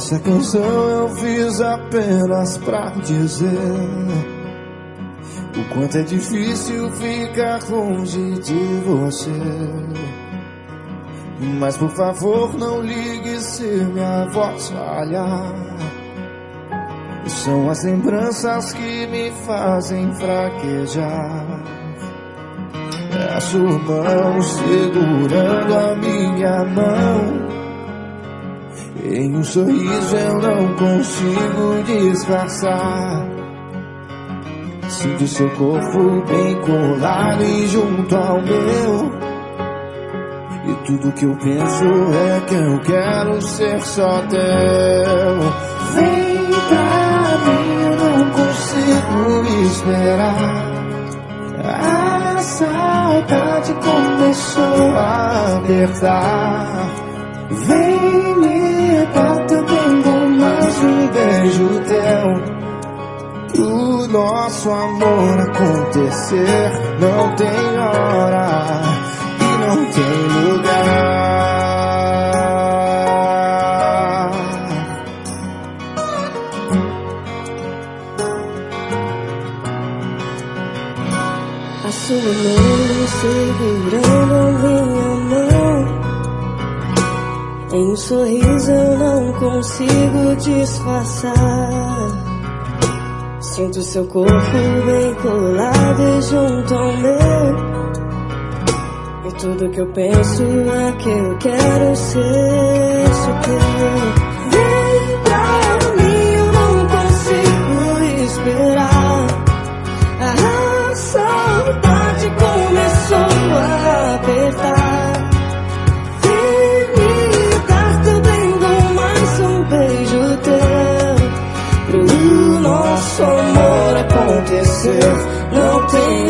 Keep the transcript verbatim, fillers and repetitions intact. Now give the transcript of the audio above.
Essa canção eu fiz apenas pra dizer o quanto é difícil ficar longe de você. Mas por favor não ligue se minha voz falhar. São as lembranças que me fazem fraquejar. É a sua mão segurando a minha mão. Em um sorriso eu não consigo disfarçar. Sinto seu corpo bem colado e junto ao meu. E tudo que eu penso é que eu quero ser só teu. Vem pra mim, eu não consigo esperar. A saudade começou a apertar. Vem me dar também com mais um beijo teu. O nosso amor acontecer não tem hora e não tem lugar. A sua mão segurando a minha mão. Em um sorriso eu não consigo disfarçar. Sinto seu corpo bem colado e junto ao meu. E tudo que eu penso é que eu quero ser só teu. Vem pra mim, eu não consigo esperar. A saudade começou a apertar. Nosso amor acontecer não tem